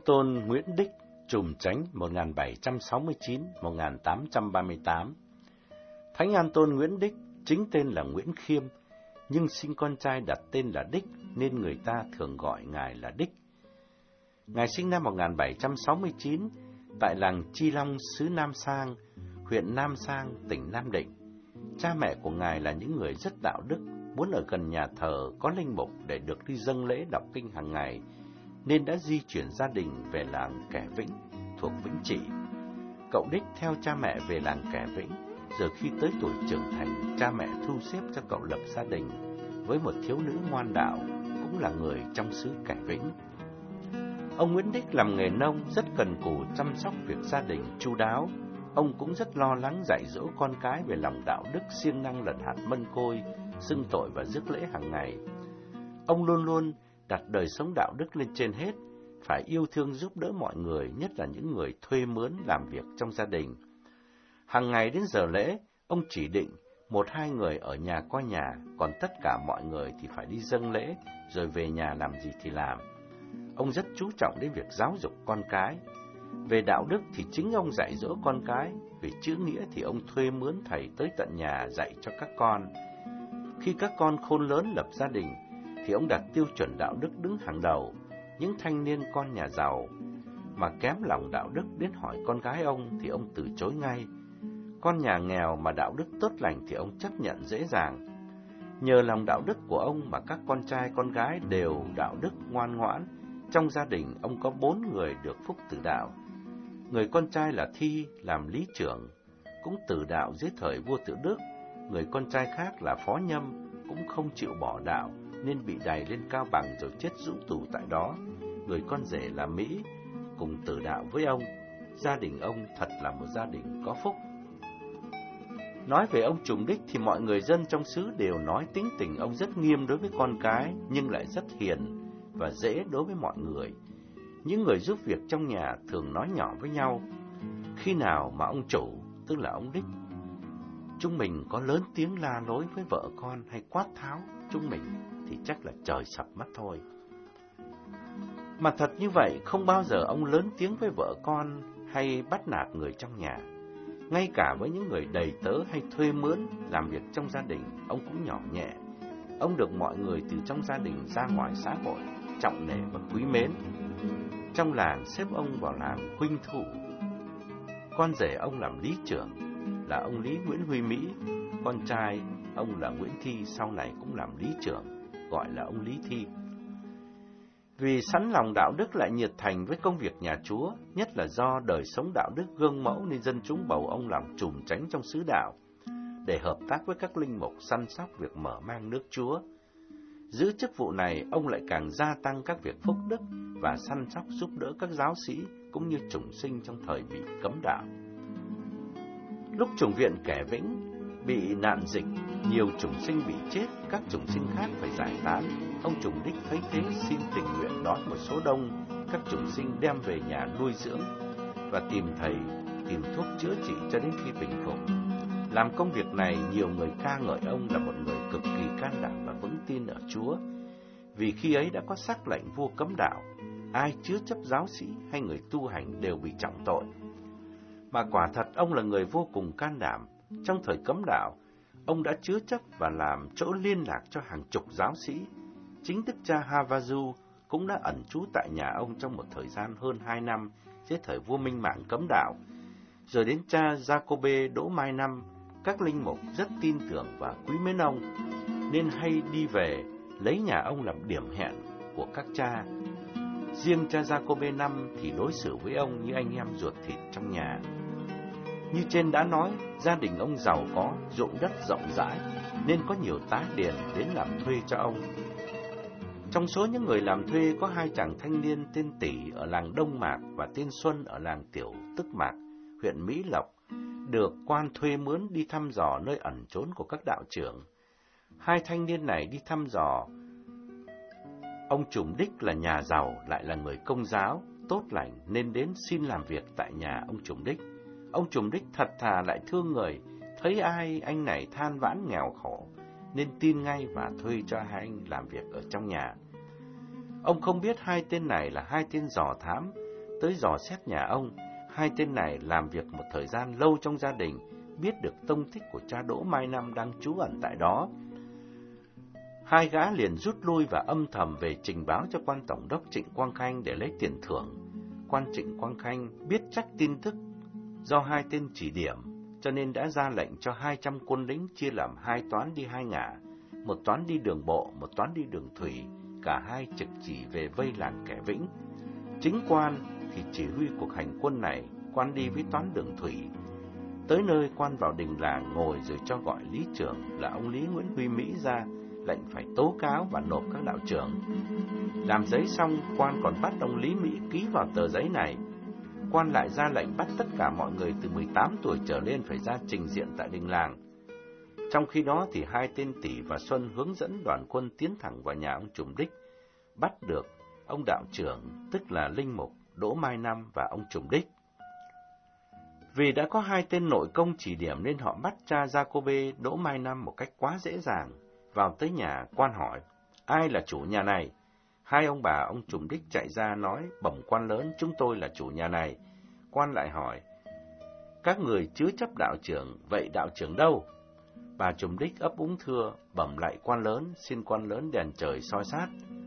Tôn Nguyễn Đích, Trùm Chánh 1769-1838. Thánh An Tôn Nguyễn Đích chính tên là Nguyễn Khiêm, nhưng sinh con trai đặt tên là Đích nên người ta thường gọi Ngài là Đích. Ngài sinh năm 1769 tại làng Chi Long, xứ Nam Sang, huyện Nam Sang, tỉnh Nam Định. Cha mẹ của Ngài là những người rất đạo đức, muốn ở gần nhà thờ có linh mục để được đi dâng lễ đọc kinh hàng ngày, nên đã di chuyển gia đình về làng Kẻ Vĩnh, thuộc Vĩnh Trị. Cậu Đích theo cha mẹ về làng Kẻ Vĩnh, giờ khi tới tuổi trưởng thành, cha mẹ thu xếp cho cậu lập gia đình với một thiếu nữ ngoan đạo, cũng là người trong xứ Kẻ Vĩnh. Ông Nguyễn Đích làm nghề nông, rất cần cù chăm sóc việc gia đình chu đáo. Ông cũng rất lo lắng dạy dỗ con cái về lòng đạo đức, siêng năng lật hạt mân côi, xưng tội và rước lễ hàng ngày. Ông luôn luôn đặt đời sống đạo đức lên trên hết, phải yêu thương giúp đỡ mọi người, nhất là những người thuê mướn làm việc trong gia đình. Hàng ngày đến giờ lễ, ông chỉ định 1-2 người ở nhà coi nhà, còn tất cả mọi người thì phải đi dâng lễ, rồi về nhà làm gì thì làm. Ông rất chú trọng đến việc giáo dục con cái. Về đạo đức thì chính ông dạy dỗ con cái, về chữ nghĩa thì ông thuê mướn thầy tới tận nhà dạy cho các con. Khi các con khôn lớn lập gia đình, thì ông đặt tiêu chuẩn đạo đức đứng hàng đầu. Những thanh niên con nhà giàu mà kém lòng đạo đức đến hỏi con gái ông thì ông từ chối ngay. Con nhà nghèo mà đạo đức tốt lành thì ông chấp nhận dễ dàng. Nhờ lòng đạo đức của ông mà các con trai con gái đều đạo đức ngoan ngoãn. Trong gia đình ông có 4 người được phúc tử đạo. Người con trai là Thi làm lý trưởng, cũng tử đạo dưới thời vua Tự Đức. Người con trai khác là Phó Nhâm, cũng không chịu bỏ đạo nên bị đày lên Cao Bằng rồi chết rũ tù tại đó. Người con rể là Mỹ, cùng tử đạo với ông. Gia đình ông thật là một gia đình có phúc. Nói về ông Trùm Đích thì mọi người dân trong xứ đều nói tính tình ông rất nghiêm đối với con cái, nhưng lại rất hiền và dễ đối với mọi người. Những người giúp việc trong nhà thường nói nhỏ với nhau. Khi nào mà ông chủ, tức là ông Đích, chúng mình có lớn tiếng la lối với vợ con hay quát tháo chúng mình thì chắc là trời sập mất thôi. Mà thật như vậy, không bao giờ ông lớn tiếng với vợ con hay bắt nạt người trong nhà. Ngay cả với những người đầy tớ hay thuê mướn làm việc trong gia đình, ông cũng nhỏ nhẹ. Ông được mọi người từ trong gia đình ra ngoài xã hội trọng nể và quý mến. Trong làng xếp ông vào làng huynh thủ. Con rể ông làm lý trưởng là ông Lý Nguyễn Huy Mỹ. Con trai ông là Nguyễn Thi, sau này cũng làm lý trưởng, gọi là ông Lý Thi. Vì sẵn lòng đạo đức lại nhiệt thành với công việc nhà Chúa, nhất là do đời sống đạo đức gương mẫu nên dân chúng bầu ông làm trùm chánh trong xứ đạo, để hợp tác với các linh mục săn sóc việc mở mang nước Chúa. Giữ chức vụ này, ông lại càng gia tăng các việc phúc đức và săn sóc giúp đỡ các giáo sĩ cũng như chủng sinh trong thời bị cấm đạo. Lúc chủng viện Kẻ Vĩnh bị nạn dịch, nhiều chủng sinh bị chết, các chủng sinh khác phải giải tán. Ông Trùm Đích thấy thế xin tình nguyện đón một số đông các chủng sinh đem về nhà nuôi dưỡng và tìm thầy, tìm thuốc chữa trị cho đến khi bình phục. Làm công việc này, nhiều người ca ngợi ông là một người cực kỳ can đảm và vững tin ở Chúa. Vì khi ấy đã có sắc lệnh vua cấm đạo, ai chứa chấp giáo sĩ hay người tu hành đều bị trọng tội. Mà quả thật ông là người vô cùng can đảm. Trong thời cấm đạo, ông đã chứa chấp và làm chỗ liên lạc cho hàng chục giáo sĩ. Chính đức cha Havasu cũng đã ẩn trú tại nhà ông trong một thời gian hơn 2 năm dưới thời vua Minh Mạng cấm đạo. Rồi đến cha Jacobe Đỗ Mai Năm, các linh mục rất tin tưởng và quý mến ông, nên hay đi về lấy nhà ông làm điểm hẹn của các cha. Riêng cha Jacobe Năm thì đối xử với ông như anh em ruột thịt trong nhà. Như trên đã nói, gia đình ông giàu có, ruộng đất rộng rãi, nên có nhiều tá điền đến làm thuê cho ông. Trong số những người làm thuê có 2 chàng thanh niên tên Tỷ ở làng Đông Mạc và tên Xuân ở làng Tiểu Tức Mạc, huyện Mỹ Lộc, được quan thuê mướn đi thăm dò nơi ẩn trốn của các đạo trưởng. 2 thanh niên này đi thăm dò. Ông Trùm Đích là nhà giàu, lại là người công giáo, tốt lành nên đến xin làm việc tại nhà ông Trùm Đích. Ông Trùm Đích thật thà lại thương người, thấy ai anh này than vãn nghèo khổ, nên tin ngay và thuê cho 2 anh làm việc ở trong nhà. Ông không biết 2 tên này là 2 tên dò thám, tới dò xét nhà ông. Hai tên này làm việc một thời gian lâu trong gia đình, biết được tông tích của cha Đỗ Mai Năm đang trú ẩn tại đó. Hai gã liền rút lui và âm thầm về trình báo cho quan tổng đốc Trịnh Quang Khanh để lấy tiền thưởng. Quan Trịnh Quang Khanh biết chắc tin tức do hai tên chỉ điểm, cho nên đã ra lệnh cho 200 quân lính chia làm 2 toán đi 2 ngả, một toán đi đường bộ, một toán đi đường thủy, cả hai trực chỉ về vây làng Kẻ Vĩnh. Chính Quan thì chỉ huy cuộc hành quân này, Quan đi với toán đường thủy. Tới nơi, Quan vào đình làng ngồi rồi cho gọi lý trưởng là ông Lý Nguyễn Huy Mỹ ra, lệnh phải tố cáo và nộp các đạo trưởng. Làm giấy xong, Quan còn bắt ông Lý Mỹ ký vào tờ giấy này. Quan lại ra lệnh bắt tất cả mọi người từ 18 tuổi trở lên phải ra trình diện tại đình làng. Trong khi đó thì hai tên Tỷ và Xuân hướng dẫn đoàn quân tiến thẳng vào nhà ông Trùm Đích, bắt được ông đạo trưởng, tức là linh mục Đỗ Mai Năm và ông Trùm Đích. Vì đã có hai tên nội công chỉ điểm nên họ bắt cha Giacôbê Đỗ Mai Năm một cách quá dễ dàng. Vào tới nhà, Quan hỏi, ai là chủ nhà này? Hai ông bà ông Trùm Đích chạy ra nói, bẩm quan lớn, chúng tôi là chủ nhà này. Quan lại hỏi, các người chứa chấp đạo trưởng, vậy đạo trưởng đâu? Bà Trùm Đích ấp úng thưa, bẩm lại quan lớn, xin quan lớn đèn trời soi sát.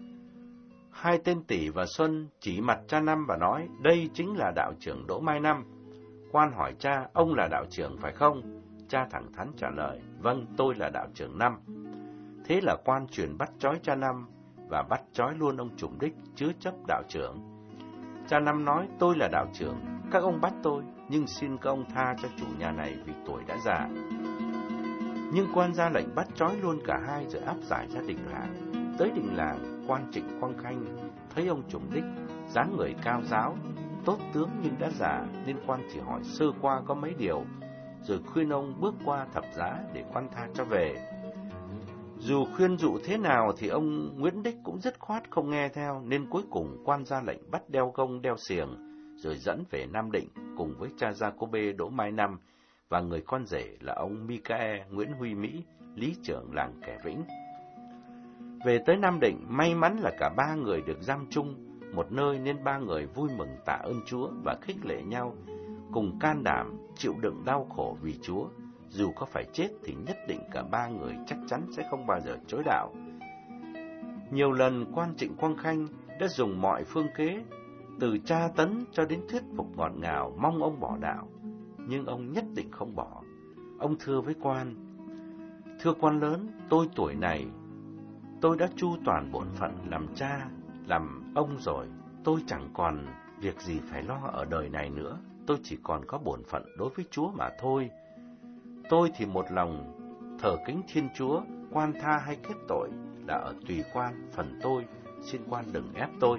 Hai tên Tỷ và Xuân chỉ mặt cha Năm và nói, đây chính là đạo trưởng Đỗ Mai Năm. Quan hỏi cha, ông là đạo trưởng phải không? Cha thẳng thắn trả lời, vâng, tôi là đạo trưởng Năm. Thế là Quan truyền bắt trói cha Năm và bắt trói luôn ông Trùm Đích chứa chấp đạo trưởng. Cha Năm nói, tôi là đạo trưởng, các ông bắt tôi, nhưng xin các ông tha cho chủ nhà này vì tuổi đã già. Nhưng Quan ra lệnh bắt trói luôn cả hai rồi áp giải ra đình làng. Tới đình làng, Quan Trịnh Quang Khanh thấy ông Trùm Đích dáng người cao ráo, tốt tướng nhưng đã già, nên Quan chỉ hỏi sơ qua có mấy điều, rồi khuyên ông bước qua thập giá để Quan tha cho về. Dù khuyên dụ thế nào thì ông Nguyễn Đích cũng dứt khoát không nghe theo, nên cuối cùng Quan ra lệnh bắt đeo gông đeo xiềng, rồi dẫn về Nam Định cùng với cha Giacôbê Đỗ Mai Năm và người con rể là ông Micae Nguyễn Huy Mỹ, lý trưởng làng Kẻ Vĩnh. Về tới Nam Định, may mắn là cả ba người được giam chung một nơi nên ba người vui mừng tạ ơn Chúa và khích lệ nhau, cùng can đảm chịu đựng đau khổ vì Chúa. Dù có phải chết thì nhất định cả ba người chắc chắn sẽ không bao giờ chối đạo. Nhiều lần Quan Trịnh Quang Khanh đã dùng mọi phương kế, từ tra tấn cho đến thuyết phục ngọt ngào mong ông bỏ đạo, nhưng ông nhất định không bỏ. Ông thưa với Quan, thưa quan lớn, tôi tuổi này, tôi đã chu toàn bổn phận làm cha, làm ông rồi, tôi chẳng còn việc gì phải lo ở đời này nữa, tôi chỉ còn có bổn phận đối với Chúa mà thôi. Tôi thì một lòng thờ kính Thiên Chúa, Quan tha hay kết tội là ở tùy quan, phần tôi, xin Quan đừng ép tôi.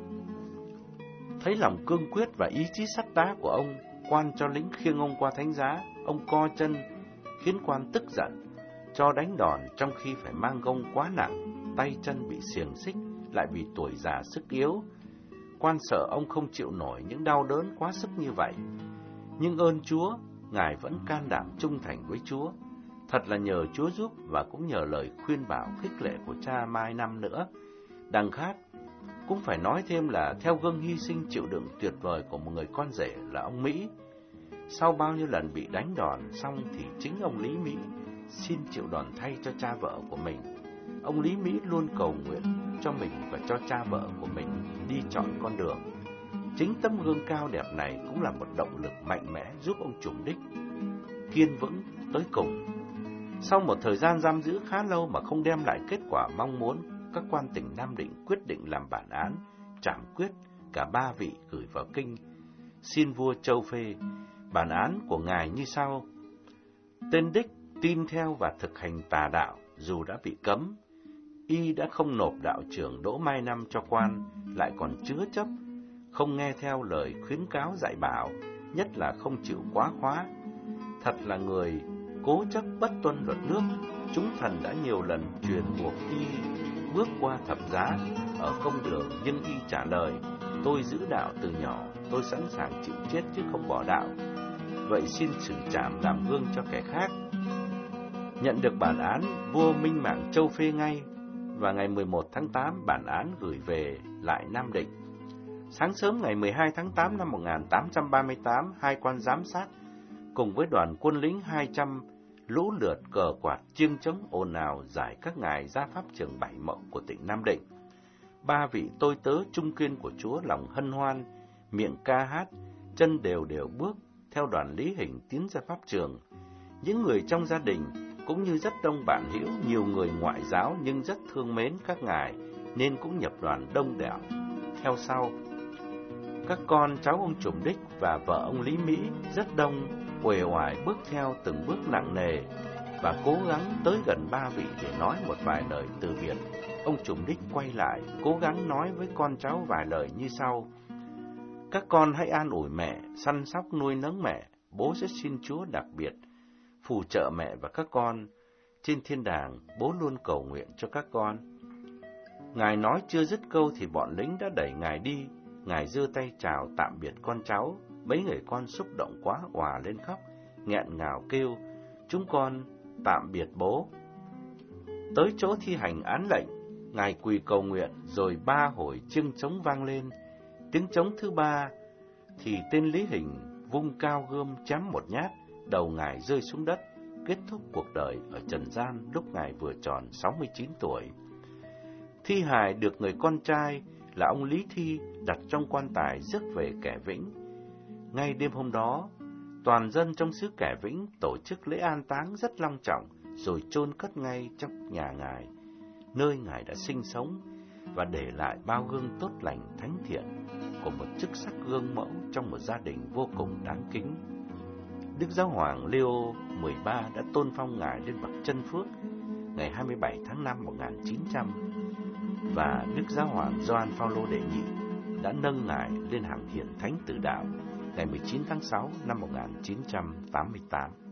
Thấy lòng cương quyết và ý chí sắt đá của ông, Quan cho lính khiêng ông qua thánh giá, ông co chân, khiến Quan tức giận, cho đánh đòn trong khi phải mang gông quá nặng, tay chân bị xiềng xích, lại vì tuổi già sức yếu. Quan sợ ông không chịu nổi những đau đớn quá sức như vậy. Nhưng ơn Chúa, Ngài vẫn can đảm trung thành với Chúa. Thật là nhờ Chúa giúp và cũng nhờ lời khuyên bảo khích lệ của cha Mai Năm nữa. Đằng khác, cũng phải nói thêm là theo gương hy sinh chịu đựng tuyệt vời của một người con rể là ông Mỹ. Sau bao nhiêu lần bị đánh đòn xong thì chính ông Lý Mỹ xin chịu đòn thay cho cha vợ của mình. Ông Lý Mỹ luôn cầu nguyện cho mình và cho cha vợ của mình đi chọn con đường. Chính tấm gương cao đẹp này cũng là một động lực mạnh mẽ giúp ông Trùm Đích kiên vững tới cùng. Sau một thời gian giam giữ khá lâu mà không đem lại kết quả mong muốn, các quan tỉnh Nam Định quyết định làm bản án, trảm quyết cả ba vị gửi vào kinh, xin vua Châu phê. Bản án của ngài như sau: tên Đích tin theo và thực hành tà đạo dù đã bị cấm, y đã không nộp đạo trưởng Đỗ Mai Năm cho quan, lại còn chứa chấp, không nghe theo lời khuyến cáo dạy bảo, nhất là không chịu quá khóa. Thật là người cố chấp bất tuân luật nước. Chúng thần đã nhiều lần truyền buộc y bước qua thập giá ở công đường, nhưng y trả lời: tôi giữ đạo từ nhỏ, tôi sẵn sàng chịu chết chứ không bỏ đạo. Vậy xin xử trảm làm gương cho kẻ khác. Nhận được bản án, vua Minh Mạng Châu phê ngay, và ngày 11 tháng 8 bản án gửi về lại Nam Định. Sáng sớm ngày 12 tháng 8 năm 1838, hai quan giám sát cùng với đoàn quân lính 200 lũ lượt cờ quạt chiêng trống ồn ào giải các ngài ra pháp trường Bảy Mậu của tỉnh Nam Định. Ba vị tôi tớ trung kiên của Chúa lòng hân hoan, miệng ca hát, chân đều đều bước theo đoàn Lý Hình tiến ra pháp trường. Những người trong gia đình cũng như rất đông bạn hữu, nhiều người ngoại giáo nhưng rất thương mến các ngài nên cũng nhập đoàn đông đảo. Theo sau, các con cháu ông Trùm Đích và vợ ông Lý Mỹ rất đông, uể oải bước theo từng bước nặng nề và cố gắng tới gần ba vị để nói một vài lời từ biệt. Ông Trùm Đích quay lại, cố gắng nói với con cháu vài lời như sau: các con hãy an ủi mẹ, săn sóc nuôi nấng mẹ, bố sẽ xin Chúa đặc biệt phù trợ mẹ và các con. Trên thiên đàng, bố luôn cầu nguyện cho các con. Ngài nói chưa dứt câu thì bọn lính đã đẩy ngài đi. Ngài giơ tay chào tạm biệt con cháu. Mấy người con xúc động quá òa lên khóc, nghẹn ngào kêu: chúng con tạm biệt bố. Tới chỗ thi hành án lệnh, ngài quỳ cầu nguyện rồi ba hồi chiêng trống vang lên. Tiếng trống thứ ba thì tên Lý Hình vung cao gươm chém một nhát, đầu ngài rơi xuống đất, kết thúc cuộc đời ở trần gian lúc ngài vừa tròn 69 tuổi. Thi hài được người con trai là ông Lý Thi đặt trong quan tài rước về Kẻ Vĩnh. Ngay đêm hôm đó, toàn dân trong xứ Kẻ Vĩnh tổ chức lễ an táng rất long trọng, rồi chôn cất ngay trong nhà ngài, nơi ngài đã sinh sống, và để lại bao gương tốt lành thánh thiện của một chức sắc gương mẫu trong một gia đình vô cùng đáng kính. Đức Giáo hoàng Leo XIII đã tôn phong ngài lên bậc chân phước ngày 27 tháng 5 1900, và Đức Giáo hoàng Gioan Phaolô đệ nhị đã nâng ngài lên hàng hiển thánh tử đạo ngày 19 tháng 6 năm 1988.